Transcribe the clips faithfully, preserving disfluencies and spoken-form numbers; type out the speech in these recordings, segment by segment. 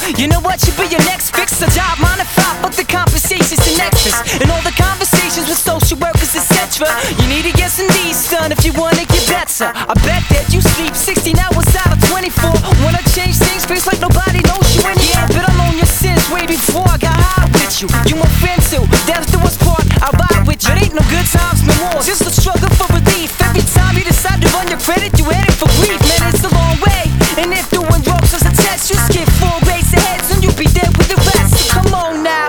You know what should be your next fix? A job, modified, but the compensation's an extras. And all the conversations with social workers, et cetera. You need to get some D's done if you wanna get better. I bet that you sleep sixteen hours out of twenty-four. Wanna change things, feels like nobody knows you anymore. But I known your sins way before I got high with you. You my friend too, death do us part, I ride with you. It ain't no good times no more, just a struggle for relief. Every time you decide to run your credit, you headed for grief. Man, it's a long way, and if doing drugs was a test, you skip four grades ahead, soon you'll be dead with the rest. So come on now.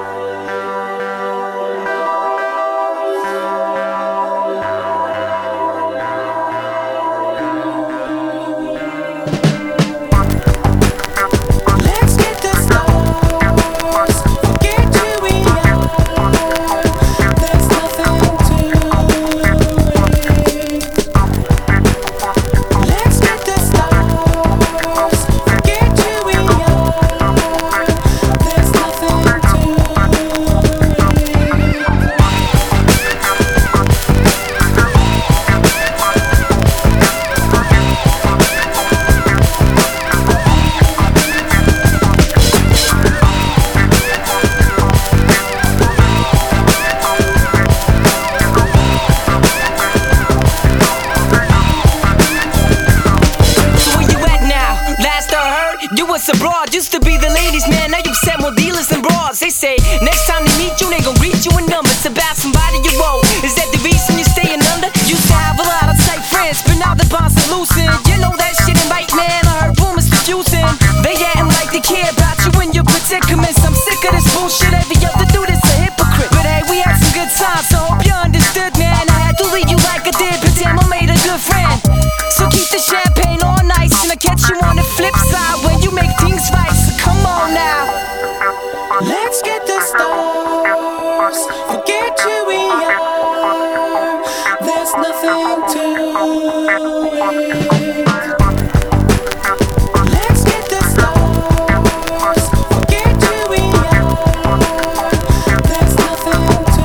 You was abroad, used to be the ladies' man. Now you set more dealers and broads. They say next time they meet you, they gon' greet you in numbers. About somebody you owe. Is that the reason you're staying under? Used to have a lot of tight friends, but now the bonds are loosened. You know that shit ain't right, man. I heard rumors diffusing. They acting like they care about you in your predicaments. I'm sick of this bullshit. Every other dude is a hypocrite. But hey, we had some good times, so hope you understood, man. I had to leave you like I did, but damn, I made a good friend. So keep the champagne all nice, and I'll catch you on the flip side when you make things right. So come on now. Let's get the stars. Forget who we are. There's nothing to it. Let's get the stars. Forget who we are. There's nothing to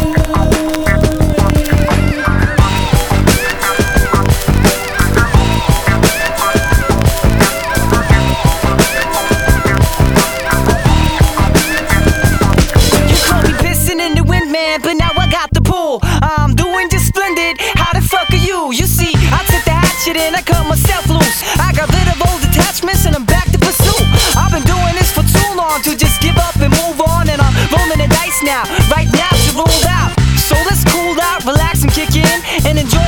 but now I got the pull. I'm doing just splendid. How the fuck are you? You see, I took the hatchet and I cut myself loose. I got rid of old attachments and I'm back to pursue. I've been doing this for too long to just give up and move on. And I'm rolling the dice now, right now to roll out. So let's cool out, relax and kick in and enjoy